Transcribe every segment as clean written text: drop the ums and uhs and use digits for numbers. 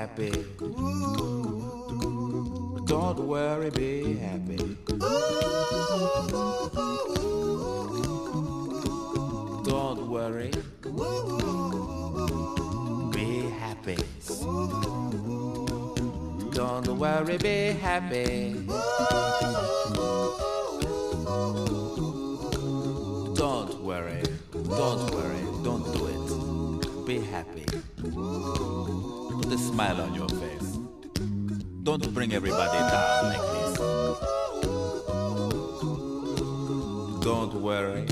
happy. Don't worry, be happy. Don't worry, be happy. Don't worry, be happy. Don't worry, don't do it. Be happy. Put a smile on your face. Don't bring everybody down like this. Don't worry.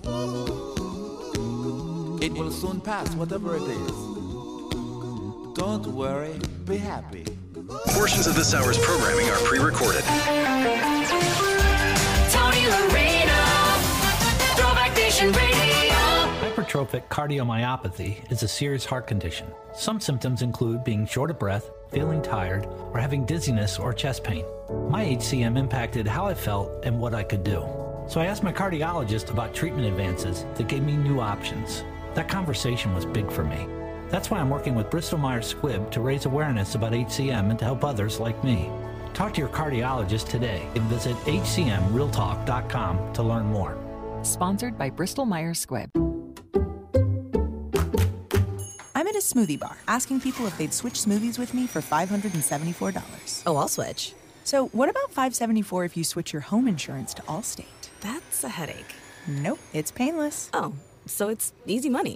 It will soon pass, whatever it is. Don't worry, be happy. Portions of this hour's programming are pre-recorded. Tony Laredo, Throwback Nation Radio. Hypertrophic cardiomyopathy is a serious heart condition. Some symptoms include being short of breath, feeling tired, or having dizziness or chest pain. My HCM impacted how I felt and what I could do. So I asked my cardiologist about treatment advances that gave me new options. That conversation was big for me. That's why I'm working with Bristol Myers Squibb to raise awareness about HCM and to help others like me. Talk to your cardiologist today and visit hcmrealtalk.com to learn more. Sponsored by Bristol Myers Squibb. I'm at a smoothie bar asking people if they'd switch smoothies with me for $574. Oh, I'll switch. So what about $574 if you switch your home insurance to Allstate? That's a headache. Nope, it's painless. Oh, so it's easy money.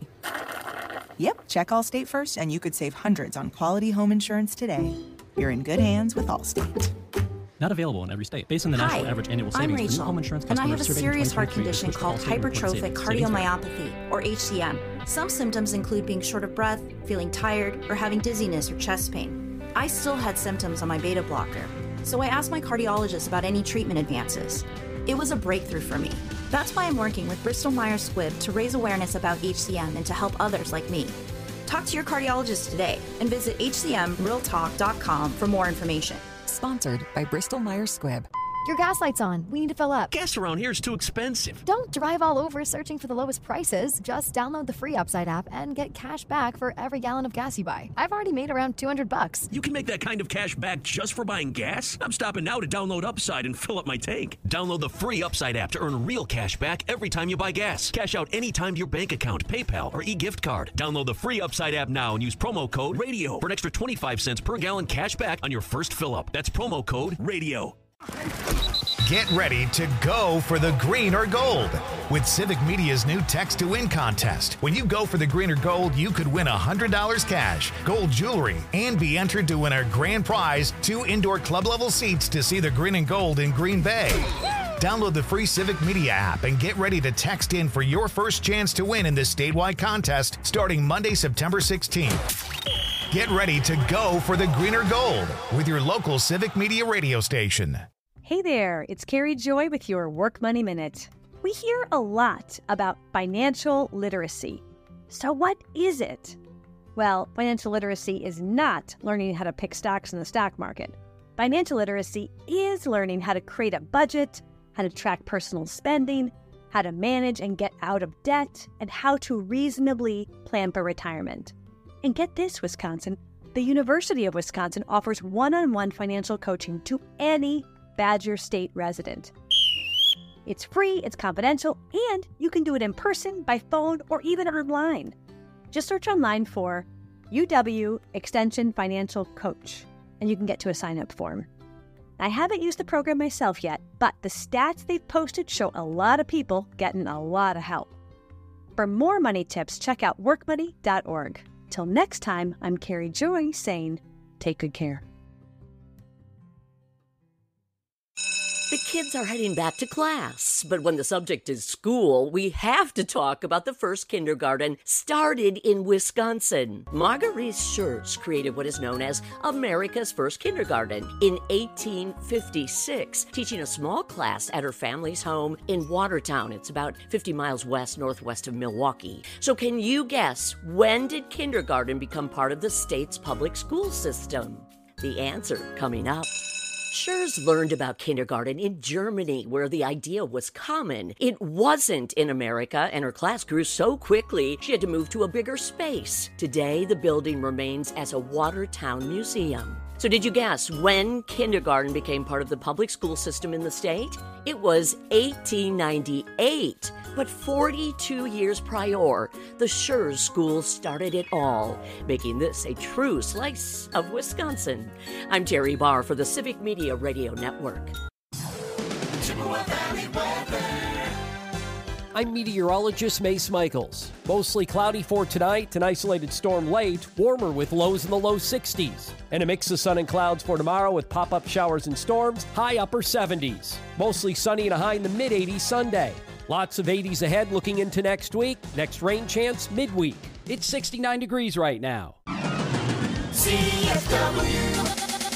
Yep, check Allstate first and you could save hundreds on quality home insurance today. You're in good hands with Allstate. Not available in every state. Based on the national average annual savings I'm for new home Rachel, insurance and I have customers a surveyed in serious heart 2023 condition called hypertrophic cardiomyopathy, or HCM. Some symptoms include being short of breath, feeling tired, or having dizziness or chest pain. I still had symptoms on my beta blocker, so I asked my cardiologist about any treatment advances. It was a breakthrough for me. That's why I'm working with Bristol Myers Squibb to raise awareness about HCM and to help others like me. Talk to your cardiologist today and visit hcmrealtalk.com for more information. Sponsored by Bristol Myers Squibb. Your gas light's on. We need to fill up. Gas around here is too expensive. Don't drive all over searching for the lowest prices. Just download the free Upside app and get cash back for every gallon of gas you buy. I've already made around $200. You can make that kind of cash back just for buying gas? I'm stopping now to download Upside and fill up my tank. Download the free Upside app to earn real cash back every time you buy gas. Cash out anytime to your bank account, PayPal, or e-gift card. Download the free Upside app now and use promo code RADIO for an extra 25 cents per gallon cash back on your first fill-up. That's promo code RADIO. Get ready to go for the green or gold with Civic Media's new Text to Win contest. When you go for the green or gold, you could win $100 cash, gold jewelry, and be entered to win our grand prize, 2 indoor club-level seats to see the green and gold in Green Bay. Download the free Civic Media app and get ready to text in for your first chance to win in this statewide contest starting Monday, September 16th. Get ready to go for the green or gold with your local Civic Media radio station. Hey there, it's Carrie Joy with your Work Money Minute. We hear a lot about financial literacy. So what is it? Well, financial literacy is not learning how to pick stocks in the stock market. Financial literacy is learning how to create a budget, how to track personal spending, how to manage and get out of debt, and how to reasonably plan for retirement. And get this, Wisconsin, the University of Wisconsin offers one-on-one financial coaching to any Badger State resident. It's free, it's confidential, and you can do it in person, by phone, or even online. Just search online for UW Extension Financial Coach, and you can get to a sign-up form. I haven't used the program myself yet, but the stats they've posted show a lot of people getting a lot of help. For more money tips, check out workmoney.org. Till next time, I'm Carrie Joy saying, take good care. The kids are heading back to class, but when the subject is school, we have to talk about the first kindergarten started in Wisconsin. Marguerite Schurz created what is known as America's first kindergarten in 1856, teaching a small class at her family's home in Watertown. It's about 50 miles northwest of Milwaukee. So can you guess, when did kindergarten become part of the state's public school system? The answer coming up. Schurz learned about kindergarten in Germany, where the idea was common. It wasn't in America, and her class grew so quickly she had to move to a bigger space. Today, the building remains as a Watertown museum. So did you guess when kindergarten became part of the public school system in the state? It was 1898. But 42 years prior, the Schurz School started it all, making this a true slice of Wisconsin. I'm Terry Barr for the Civic Media Radio Network. Chippewa Valley weather. I'm meteorologist Mace Michaels. Mostly cloudy for tonight, an isolated storm late, warmer with lows in the low 60s. And a mix of sun and clouds for tomorrow with pop-up showers and storms, high upper 70s. Mostly sunny and a high in the mid-80s Sunday. Lots of 80s ahead looking into next week. Next rain chance midweek. It's 69 degrees right now. CFW.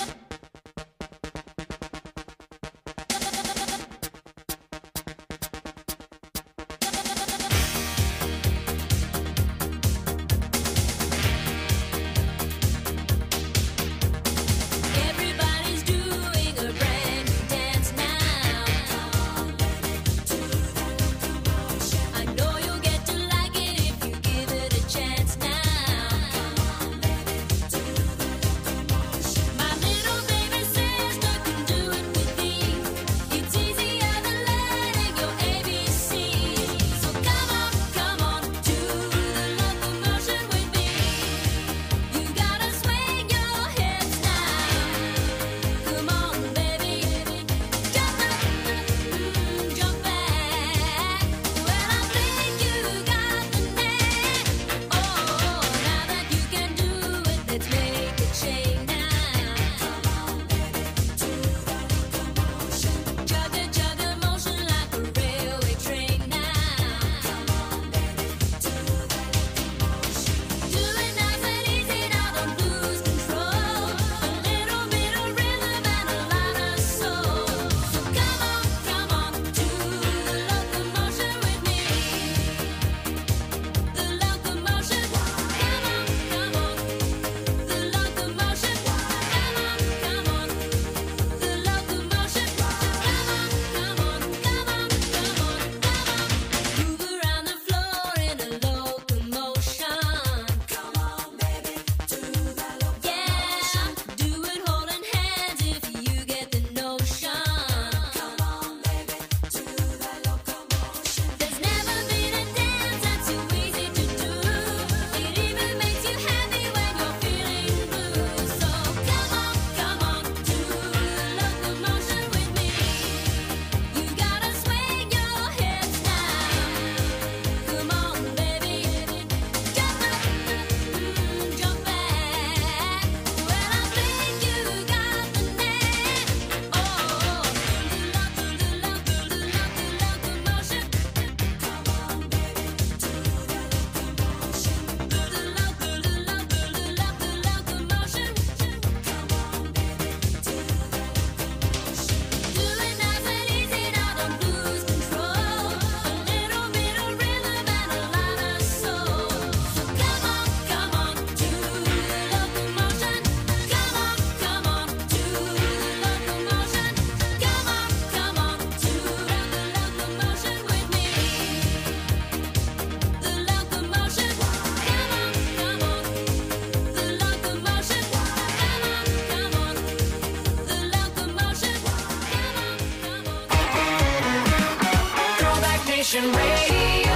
Nation Radio.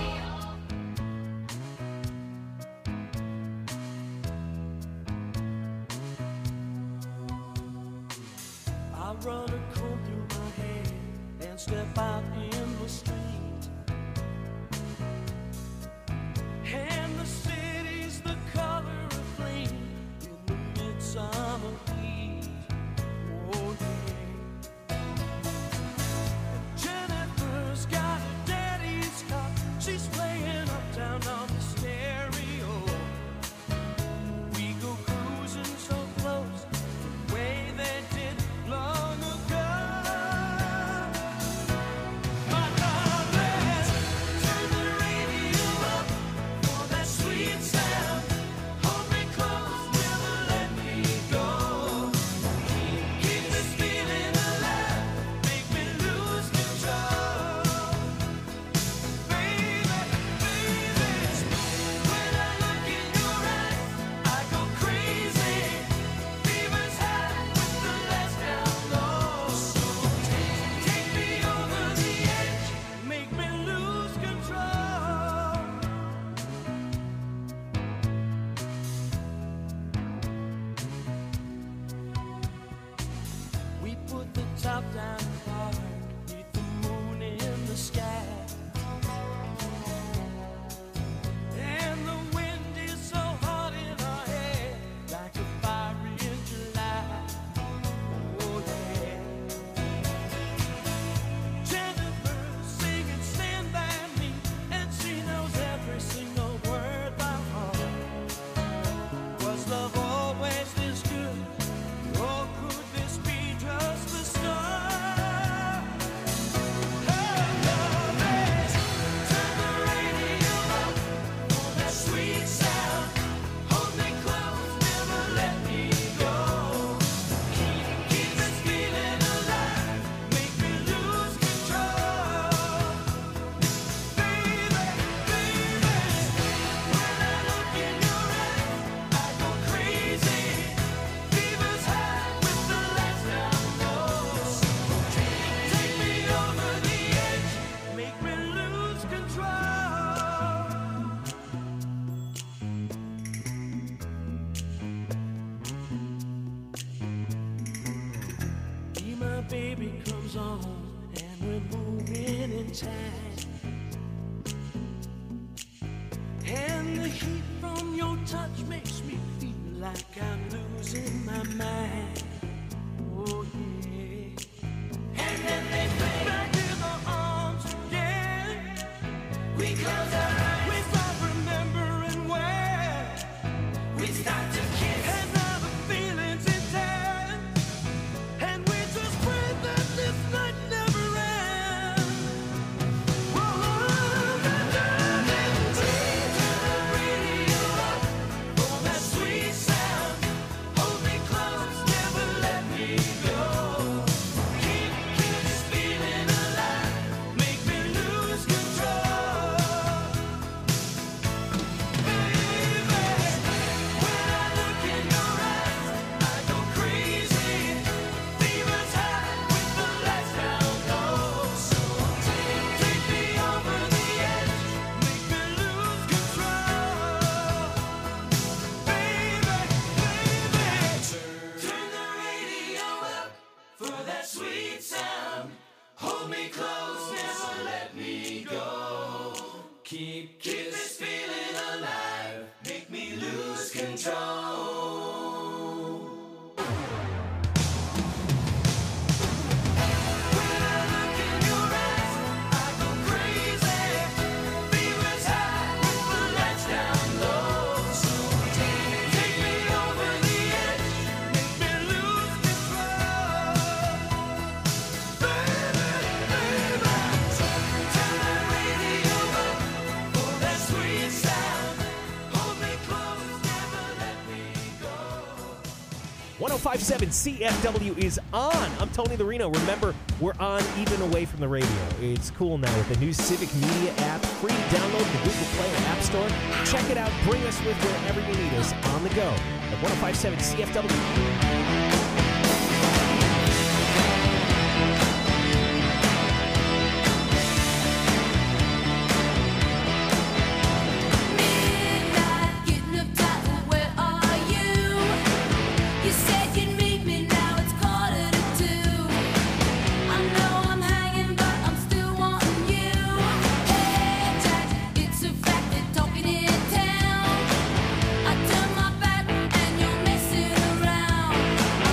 I run a comb through my hair and step out in the street. And the city's the color of flame in the midsummer heat. Oh yeah. And Jennifer's got a daddy's car. She's playing uptown on the stereo. We go cruising so close, the way they did long ago. baby comes on and we're moving in time. And the heat from your touch makes me feel like I'm losing my mind. Oh yeah. And then they play back in the arms again. We close our eyes, we start remembering where we start to kiss. And now the feeling's intense, and we just pray that this night never ends. Whoa, the radio up for that sweet sound. Hold me close, never let me go. Keep this feeling alive, make me lose control. Baby, when I look in your eyes, I go crazy. Fever's high with the lights down low. So take me over the edge, make me lose control. Baby, turn the radio up for that sweet sound. Hold me close, never let me go. Keep this feeling alive, make me lose control. When I look in your eyes, I go crazy. Fever's high with the lights down low. So take me over the edge, make me lose control. Baby, turn that radio up for that sweet sound. Hold me close, never let me go. 105.7 CFW is on. I'm Tony the Reno. Remember, we're on even away from the radio. It's cool now with the new Civic Media app. Free to download the Google Play or App Store. Check it out. Bring us with wherever you need us on the go at 105.7 CFW. Getting uptight, where are you? You said you'd meet me, now it's 1:45. I know I'm hanging, but I'm still wanting you. Hey Jack, it's a fact they're talking in town. I turn my back and you're messing around.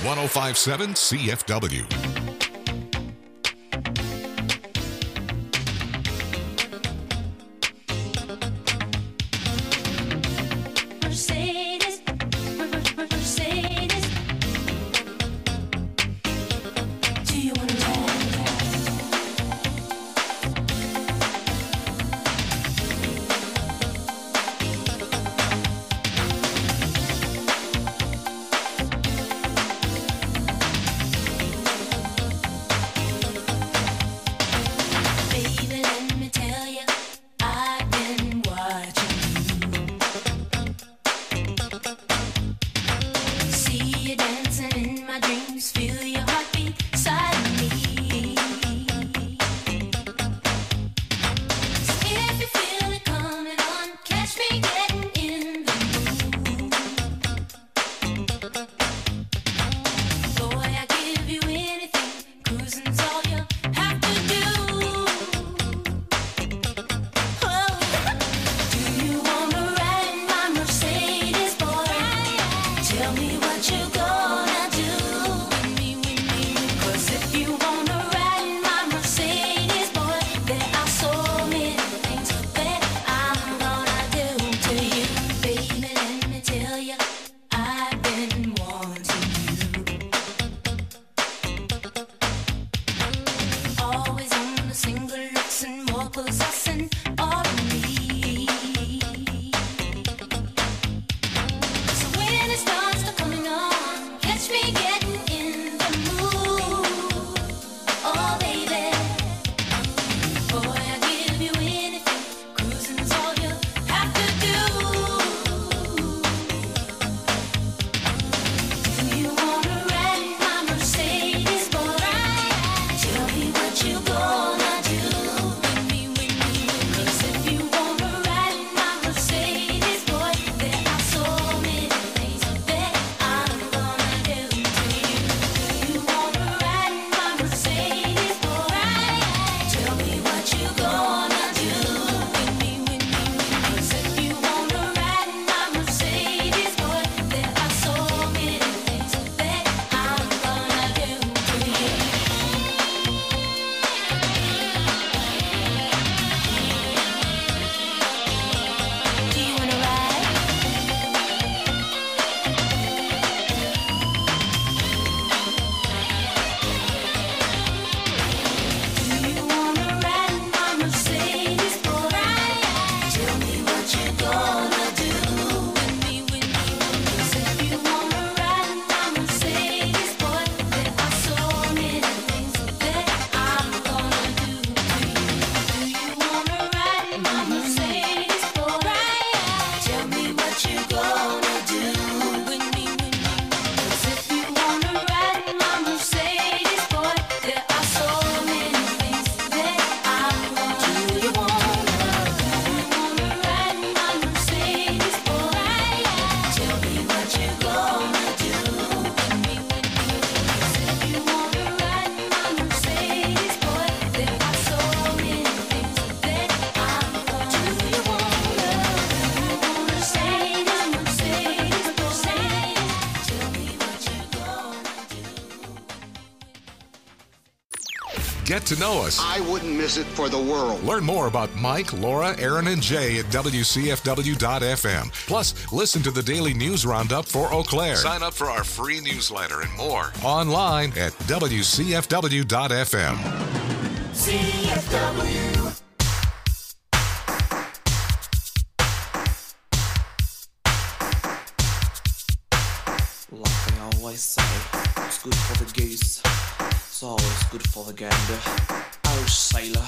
1057 CFW. Mercedes, Mercedes. Do you wanna Baby, let me tell you, I've been watching you. See you dancing in my dreams, feel your heartbeat inside me. So if you feel it coming on, catch me getting in the mood. Boy, I give you anything, cruising's all you have to do. Do you wanna ride in my Mercedes, boy? Tell me what you gonna do with me, with me. 'Cause if you wanna ride in my Mercedes, boy, there are so many things that I'm gonna do to you. Baby, let me tell you, I've been wanting you. Always on the single looks and more possessing all of me. So when it starts to coming on, catch me getting in the mood. Oh baby, boy, I give you anything, cruising's all you have to do. Do you wanna ride in my Mercedes, boy? Tell me what you gonna do with me, with me. 'Cause if you wanna ride in my Mercedes, boy, there are so many things that I'm gonna do to you. Do you wanna ride in my Mercedes, boy? Tell me what you gonna do with me, with me. 'Cause if you wanna ride in my Mercedes, boy, there are so many things that I'm gonna do to you. Do you wanna ride? Do you wanna ride in my Mercedes, boy? Tell me what you gonna do with me, with me. 'Cause if you wanna ride in my Mercedes, boy, there are so many things that I'm gonna do to you. Do you wanna ride in my Mercedes, boy? Tell me what you gonna do with me, with me. 'Cause if you wanna ride in my Mercedes, boy, there are so many things that I'm gonna do. Do you wanna ride in my Mercedes, boy? Tell me what you gonna do with me, with me. 'Cause if you wanna ride in my Mercedes, boy, there are so many things that I'm gonna do. Do you wanna Mercedes, Mercedes, Mercedes? Tell me what you gonna do. Get to know us. I wouldn't miss it for the world. Learn more about Mike, Laura, Aaron, and Jay at WCFW.FM. Plus, listen to the daily news roundup for Eau Claire. Sign up for our free newsletter and more online at WCFW.FM. CFW. Like they always say, what's good for the goose, it's always good for the gander. Oh, sailor.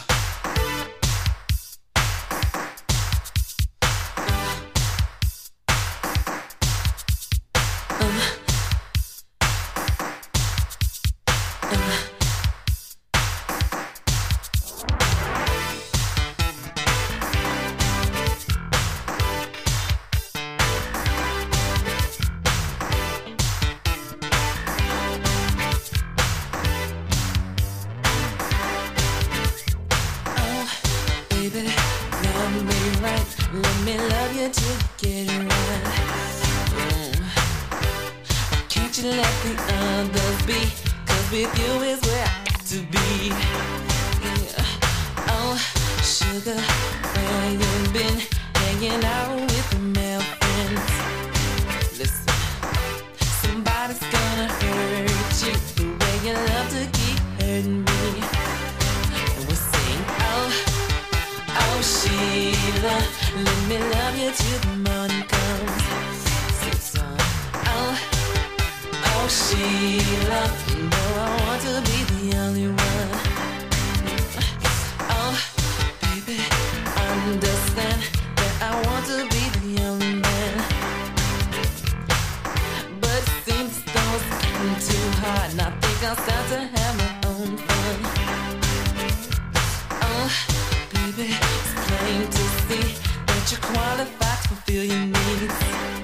be, 'cause with you is where I got to be. Yeah. Oh, sugar, where you been hanging out with the male friends? Listen, somebody's gonna hurt you the way you love to keep hurting me. And we sing, oh, oh Sheila, let me love you till the morning comes. Sing song, oh, oh Sheila, you know I want to be the only one. Oh, baby, understand that I want to be the only man. But it seems though it's getting too hard, and I think I'll start to have my own fun. Oh, baby, it's plain to see that you're qualified to fulfill your needs.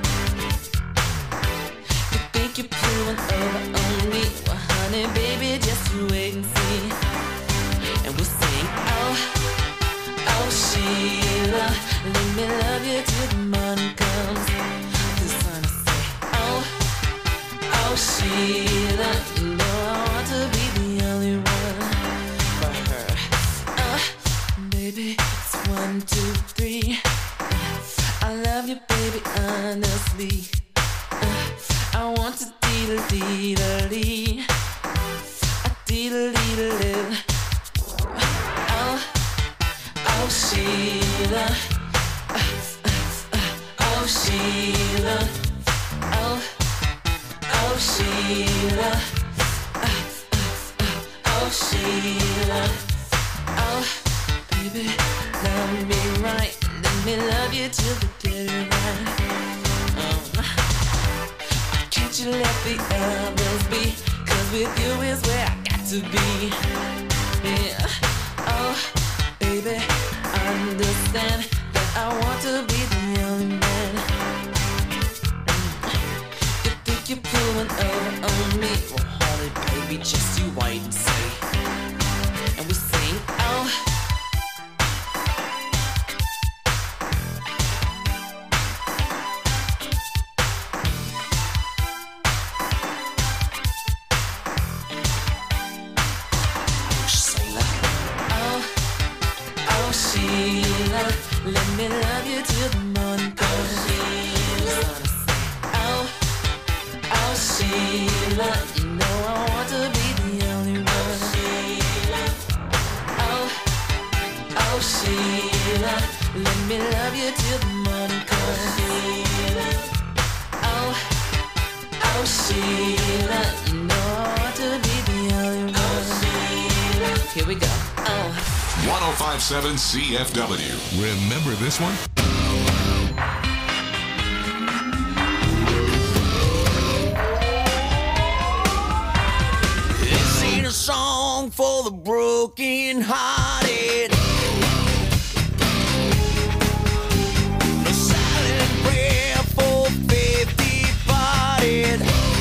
You think you're pulling over on me? Well, honey, baby, just you wait and see. And we'll sing, oh, oh Sheila, let me love you till the morning comes. The sun will say, oh, oh Sheila, you know I want to be the only one for her. Baby, it's 1, 2, 3. I love you, baby, honestly. I want to dee-da-dee-da-dee. Dee-da-dee-da-dee. Oh, oh Sheila. Oh Sheila. Oh, oh Sheila. Oh Sheila. Oh, baby, love me right. Let me love you till the dead of night. Can't you let the others be? 'Cause with you is where I got to be. Yeah. Oh, baby, understand that I want to be the only man. You think you're pulling over on me? Well, honey, baby, just you wait and see. And we sing, oh, Sheila, let me love you till the morning comes. Oh, oh Sheila, you know I want to be the only one. Oh, oh Sheila, let me love you till the morning comes. Oh, oh Sheila, you know I want to be the only one. Here we go. Oh. 1057 CFW. Remember this one? This ain't a song for the broken hearted. No silent prayer for faith departed.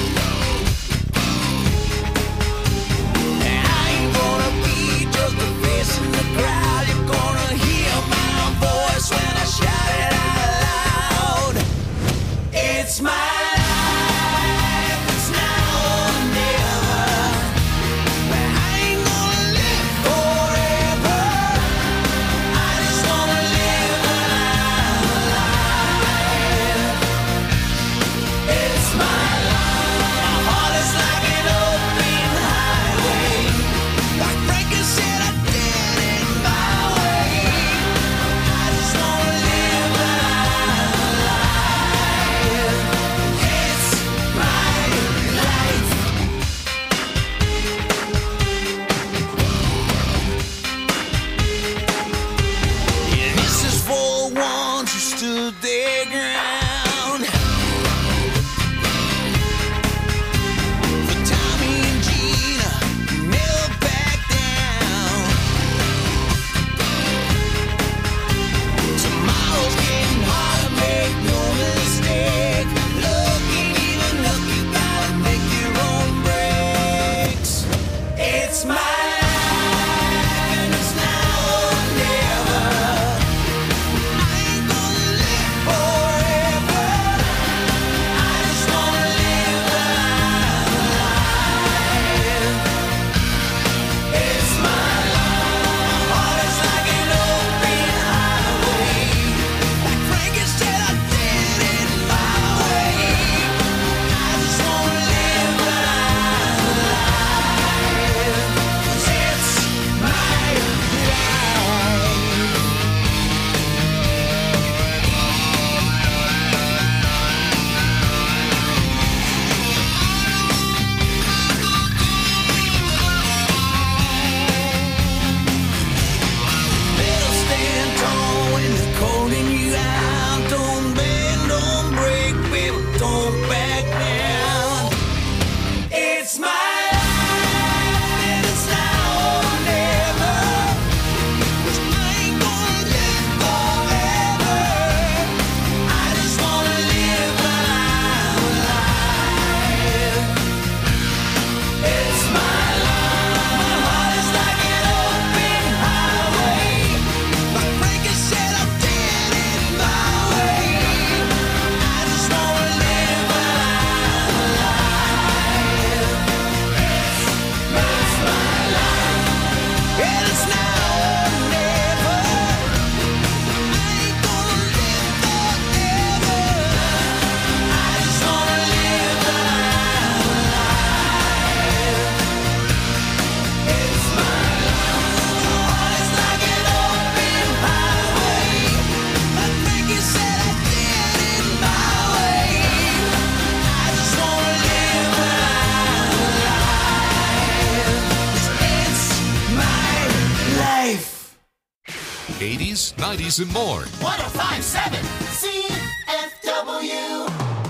I ain't gonna be just a face in the crowd. You're gonna hear my voice when I shout it out loud. It's my life, it's now or never. But I ain't gonna live forever. 80s, 90s, and more. 1057 CFW.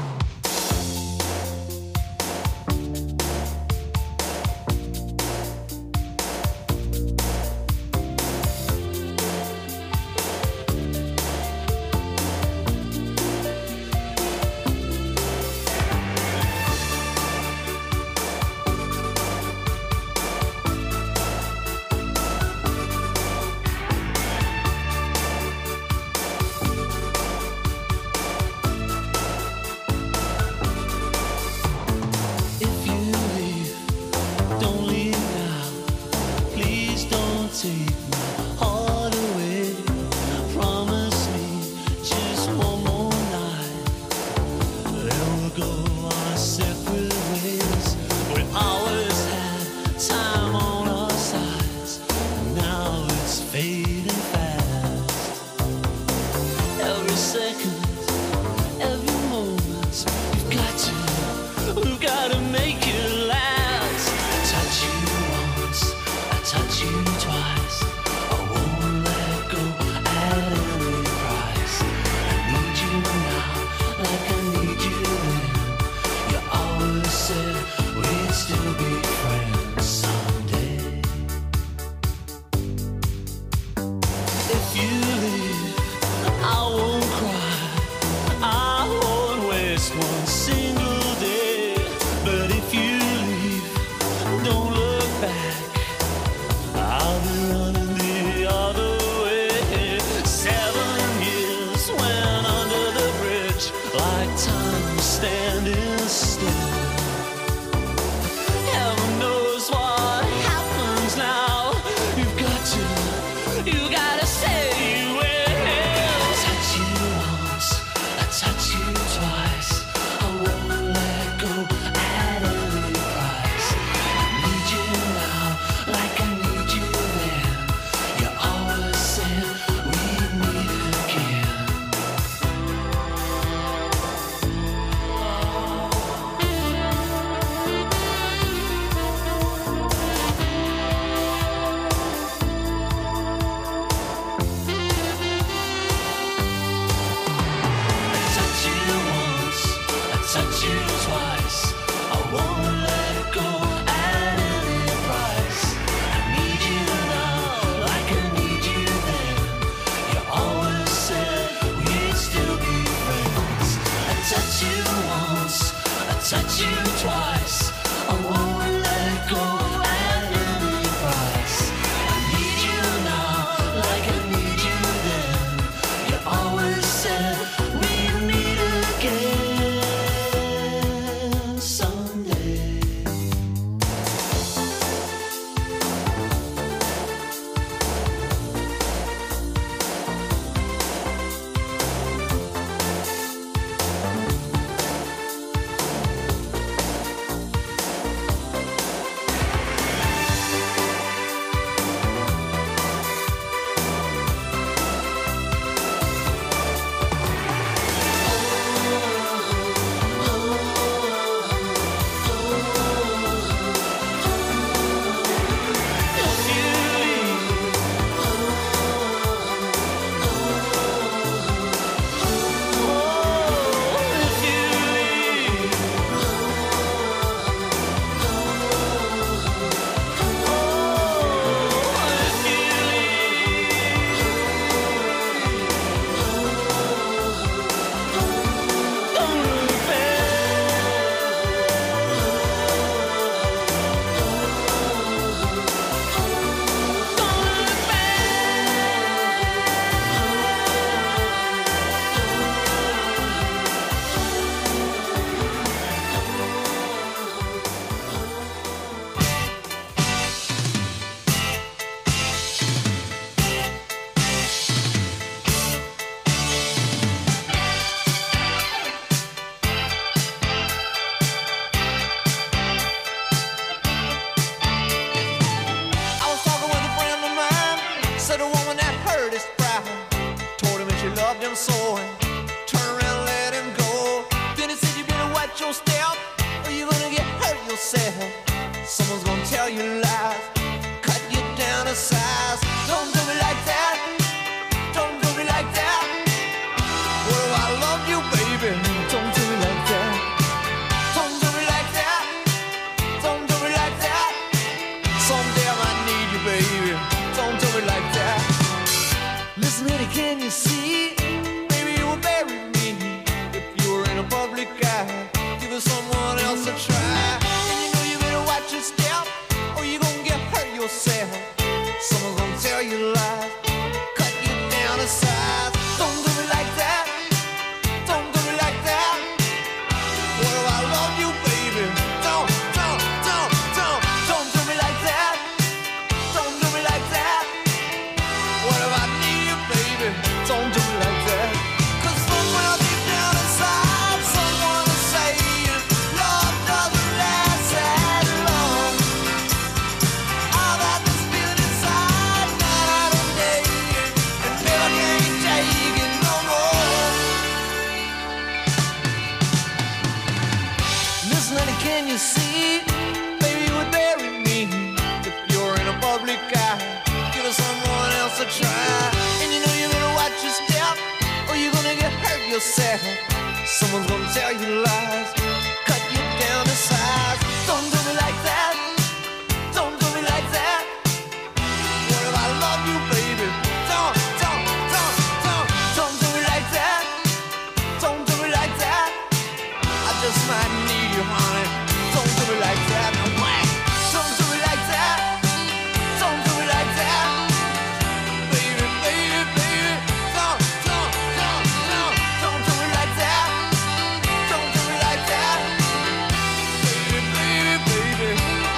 Someone's gonna tell you lies, cut you down to size. Don't do me like that. try. And you know you better watch your step, or you're gonna get hurt yourself. Someone's gonna tell you lies, cut you down to size. Don't do me like that. Don't do me like that. What if I love you, baby? Don't do me like that. Don't do me like that. I just might need you, honey. Don't do me like that. No way. Don't do me like that. Don't do me like that. Baby, baby, baby. Don't do me like that. Don't do me like that. Baby, baby, baby.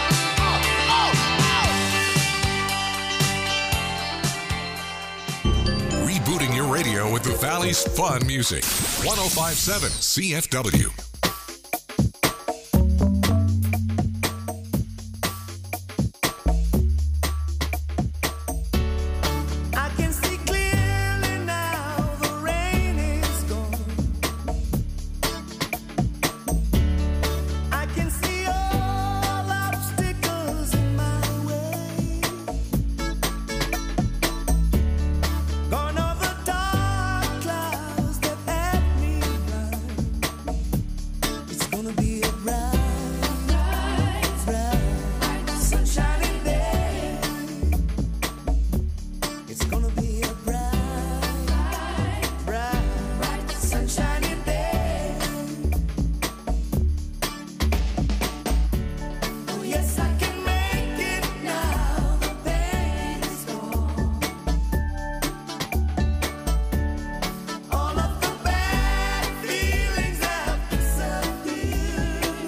Rebooting your radio with the Valley's fun music. 105.7 CFW. I can see clearly now, the rain is gone. I can see all obstacles in my way. Gone are the dark clouds that had me blind. It's gonna be a bright, bright, sunshiny day. It's gonna be a bright, bright, sunshiny day. Oh yes, I can make it now. The pain is gone. All of the bad feelings have disappeared.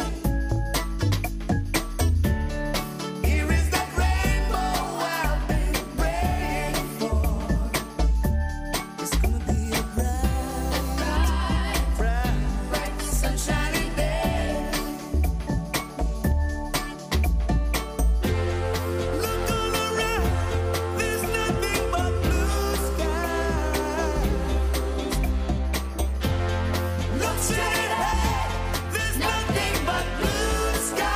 Here is that rainbow I've been praying for. It's gonna be a bright, bright, sunshiny day. Look all around, there's nothing but blue skies. Look straight ahead, there's nothing but blue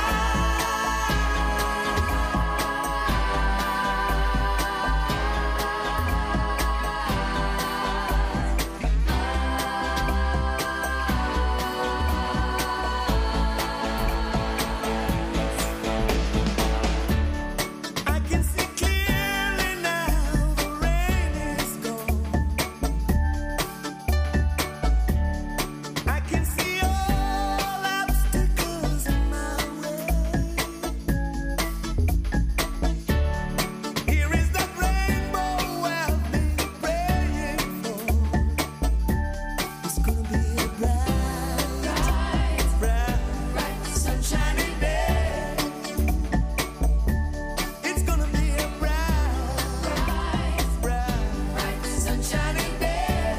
I can see clearly now, the rain is gone. I can see all obstacles in my way. Here is that rainbow I've been praying for. It's gonna be a bright, bright, sunshiny day. It's gonna be a bright, bright, sunshiny day.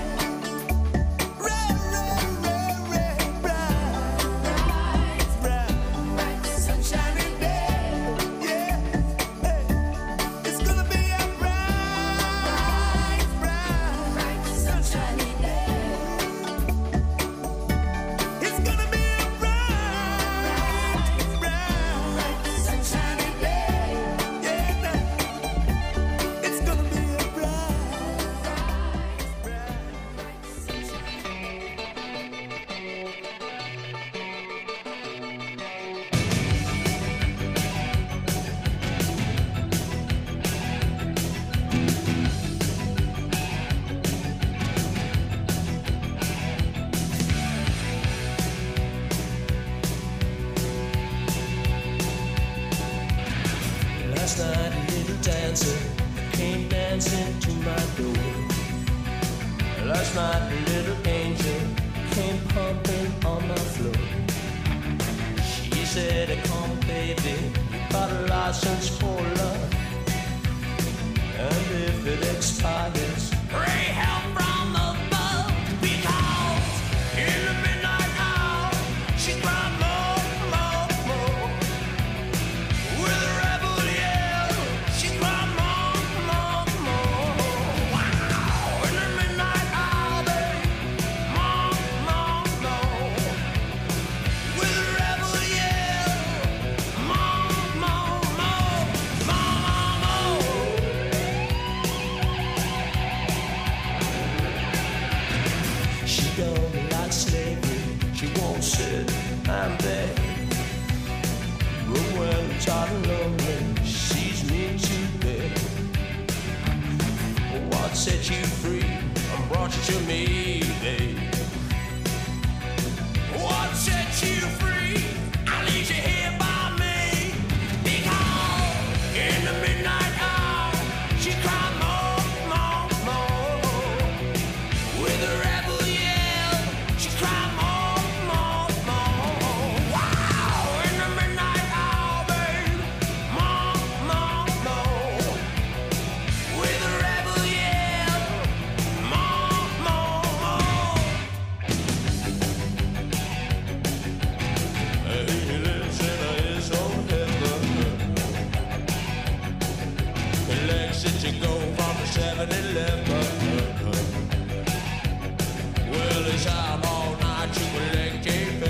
Bright, sunshiny day. Yeah, it's gonna be a bright, sunshiny day. It's gonna be a bright, sunshiny day. Yeah, it's gonna be a Last night a little dancer came dancing to my door. Last night a little angel came pumping on my floor. She said, come baby, you got a license for love. And if it expires, pray help from above. Because in the midnight hour, she cried more, more, more. With a rebel yell, she cried more, more, more. Wow! In the midnight hour, babe, more, more, more. With a rebel yell, more, more, more, more, more, more. and said, I'm there. But when it's hot and lonely, she's me to bed. What set you free and brought you to me, babe? What set you free? I leave you here by me. Because in the midnight hour, she cried more, more, more. With a rebel yell, she cried more, more, more. Wow! In the midnight hour, babe, more, more, more. With a rebel yell, more, more, more. He lives in his own heaven. The legs that you go from the 7-Eleven. Well, it's out all night, you can leg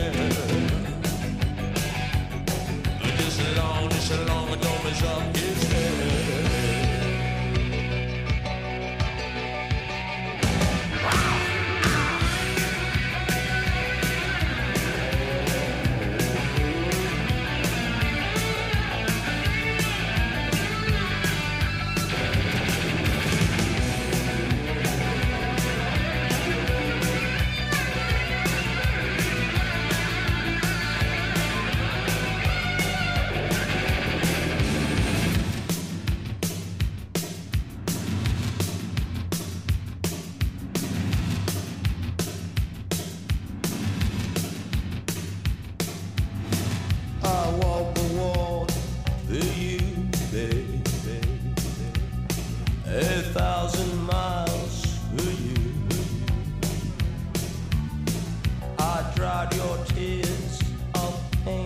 Just as long as don't mess up his head. I walk the wall for you, baby. 1,000 miles for you. I dried your tears of pain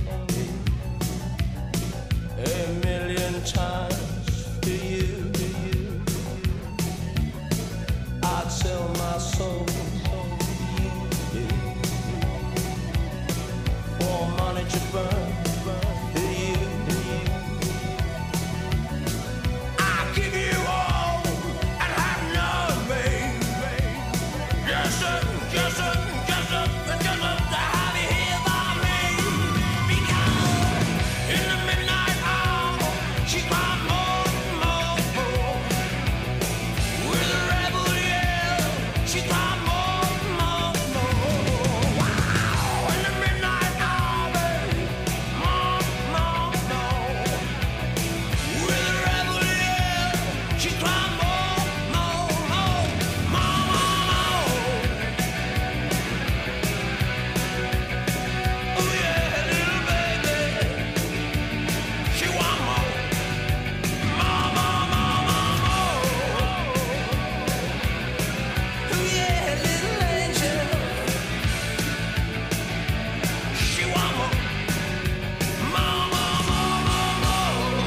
1,000,000 times for you. I'd sell my soul for you. For money to burn for you. I'll give you all and have none, babe. Just to have you here by me. Because in the midnight hour, she cried more, more, more. With a rebel yell, she cried more, more, more. Wow! In the midnight hour, babe, more, more, more. With a rebel yell, she cried more, more, more, more, more. Oh yeah, little baby, she want more, more, more, more, more, more. Oh yeah, little angel, she want more, more, more,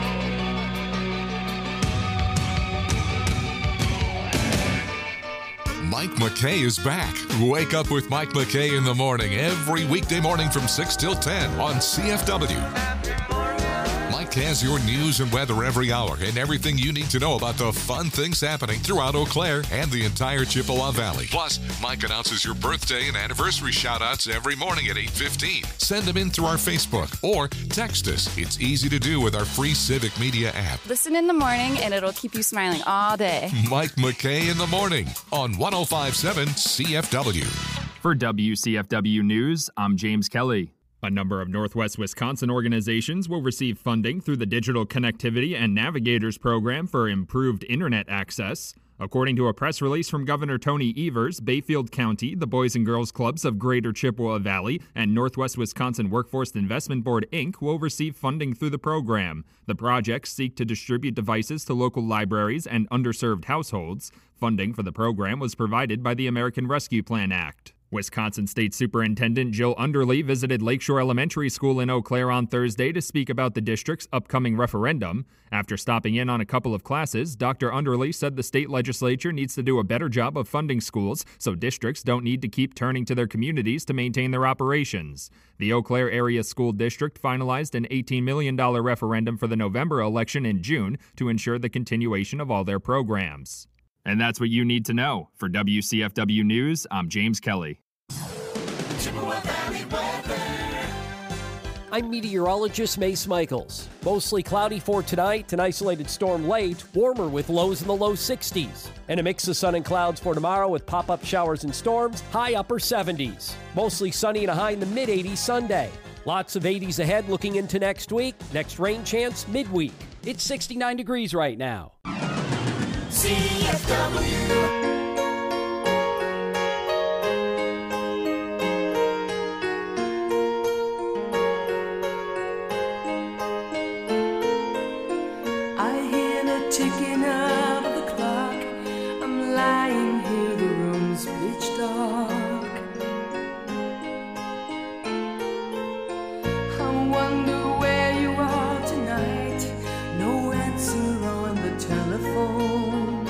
more, more, more. Mike McKay is back. Wake up with Mike McKay in the morning every weekday morning from 6 till 10 on CFW. Mike has your news and weather every hour and everything you need to know about the fun things happening throughout Eau Claire and the entire Chippewa Valley. Plus, Mike announces your birthday and anniversary shout-outs every morning at 8:15. Send them in through our Facebook or text us. It's easy to do with our free Civic Media app. Listen in the morning and it'll keep you smiling all day. Mike McKay in the morning on 105.7 CFW. For WCFW News, I'm James Kelly. A number of Northwest Wisconsin organizations will receive funding through the Digital Connectivity and Navigators Program for improved internet access. According to a press release from Governor Tony Evers, Bayfield County, the Boys and Girls Clubs of Greater Chippewa Valley, and Northwest Wisconsin Workforce Investment Board, Inc. will receive funding through the program. The projects seek to distribute devices to local libraries and underserved households. Funding for the program was provided by the American Rescue Plan Act. Wisconsin State Superintendent Jill Underly visited Lakeshore Elementary School in Eau Claire on Thursday to speak about the district's upcoming referendum. After stopping in on a couple of classes, Dr. Underly said the state legislature needs to do a better job of funding schools so districts don't need to keep turning to their communities to maintain their operations. The Eau Claire Area School District finalized an $18 million referendum for the November election in June to ensure the continuation of all their programs. And that's what you need to know. For WCFW News, I'm James Kelly. Chippewa Valley weather. I'm meteorologist Mace Michaels. Mostly cloudy for tonight, an isolated storm late, warmer with lows in the low 60s. And a mix of sun and clouds for tomorrow with pop-up showers and storms, high upper 70s. Mostly sunny and a high in the mid-80s Sunday. Lots of 80s ahead looking into next week. Next rain chance midweek. It's 69 degrees right now. CFW. I hear the ticking of the clock. I'm lying here, the room's pitch dark. I wonder where you are tonight. No answer on the telephone.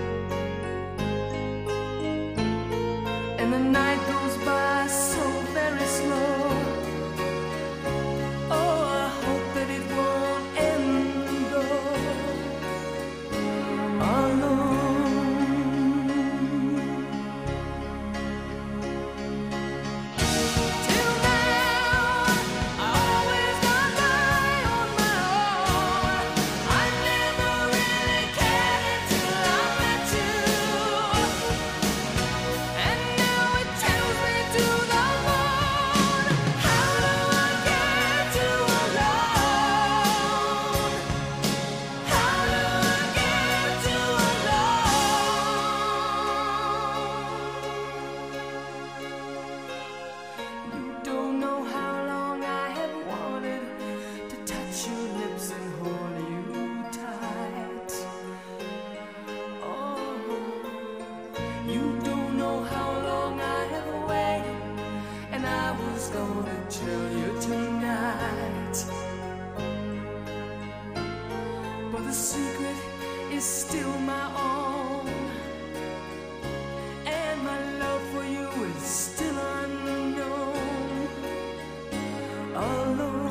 And the night goes by so very slow. Oh, I hope that it won't end though. Alone. Till now, I always got by on my own. I never really cared until I met you. And now it tells me to the bone. How do I get you alone? How do I get you alone? You don't know how long I have wanted to touch your lips and hold you tight. Oh, you don't know how long I have waited, and I was gonna tell you tonight. But the secret is still my own, and my love for you is still unknown. Alone.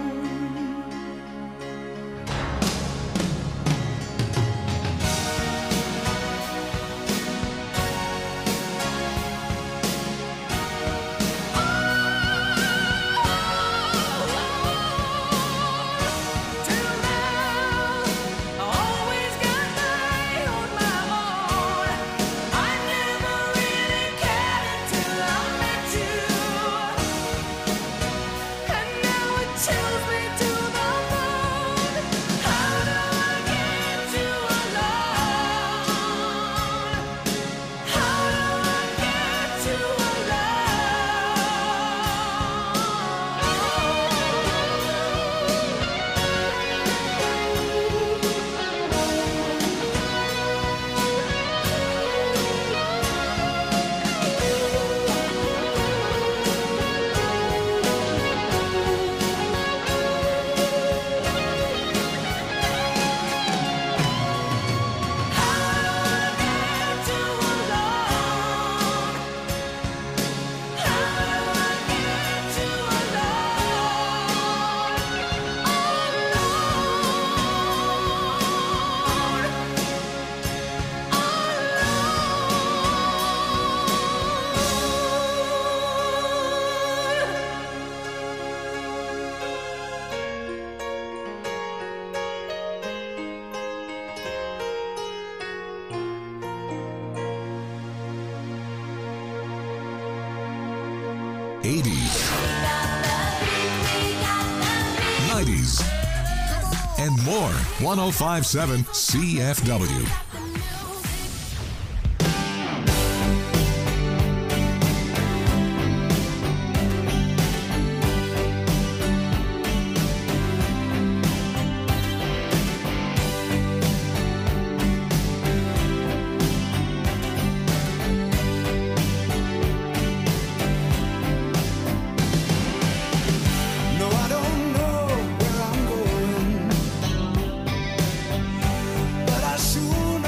Till now, I always got by on my own. I never really cared until I met you. And now it chills me to the bone. How do I get you alone? How do I get you '80s, '90s, and more. 105.7 CFW. No, I don't know where I'm going, but I sure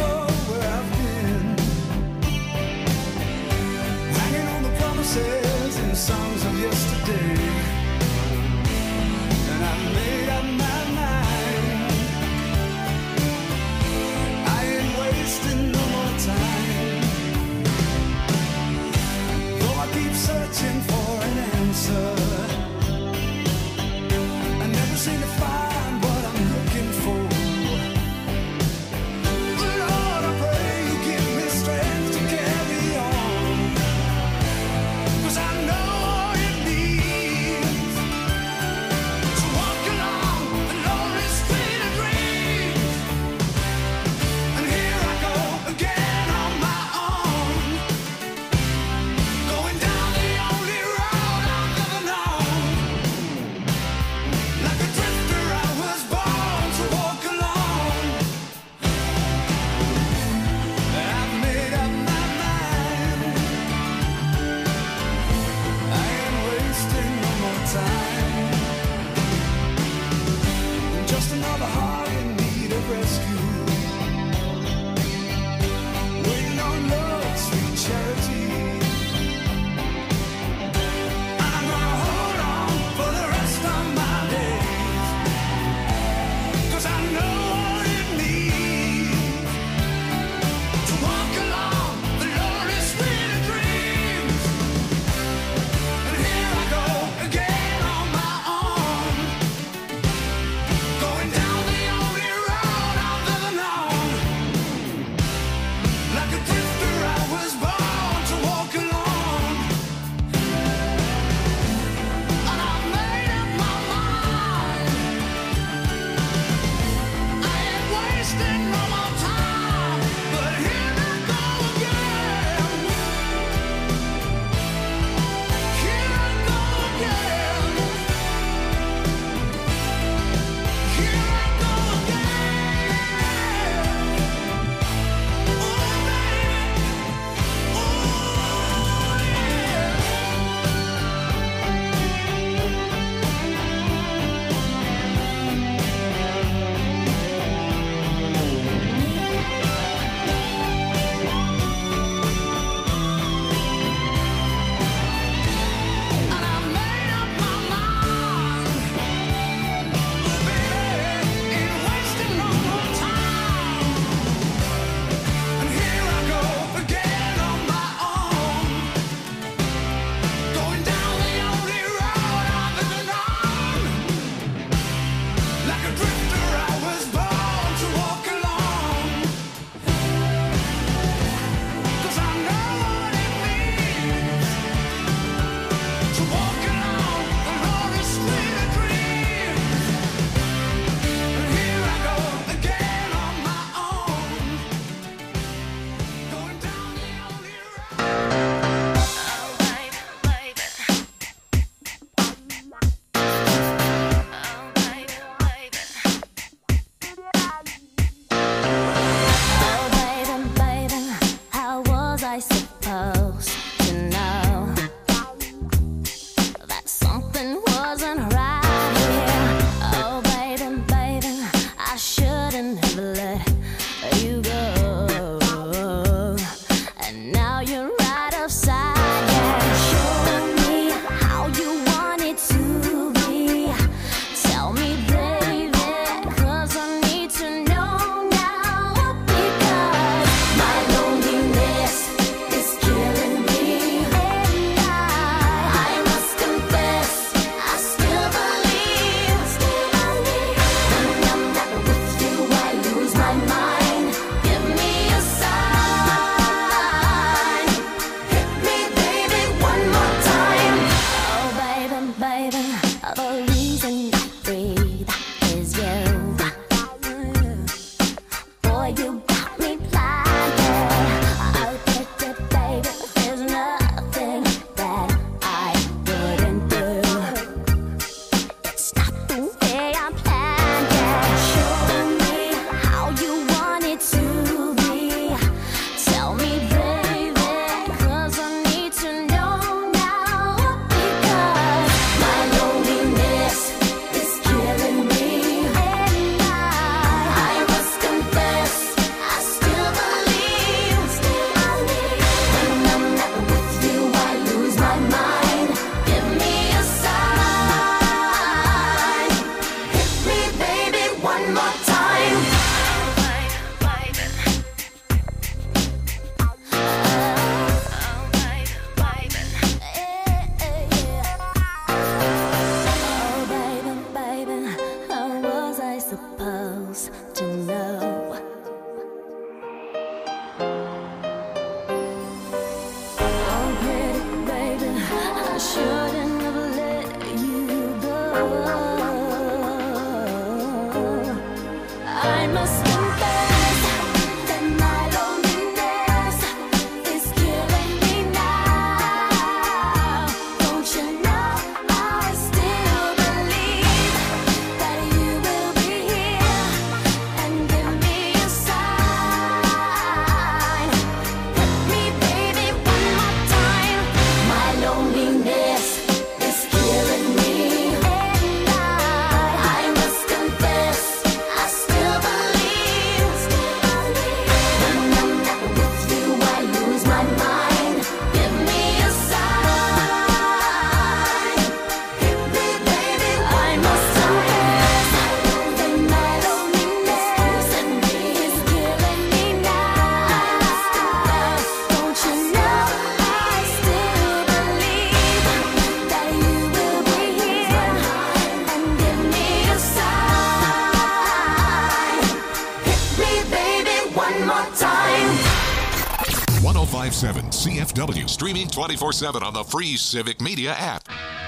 morning. 1057 CFW, streaming 24/7 on the free Civic Media app.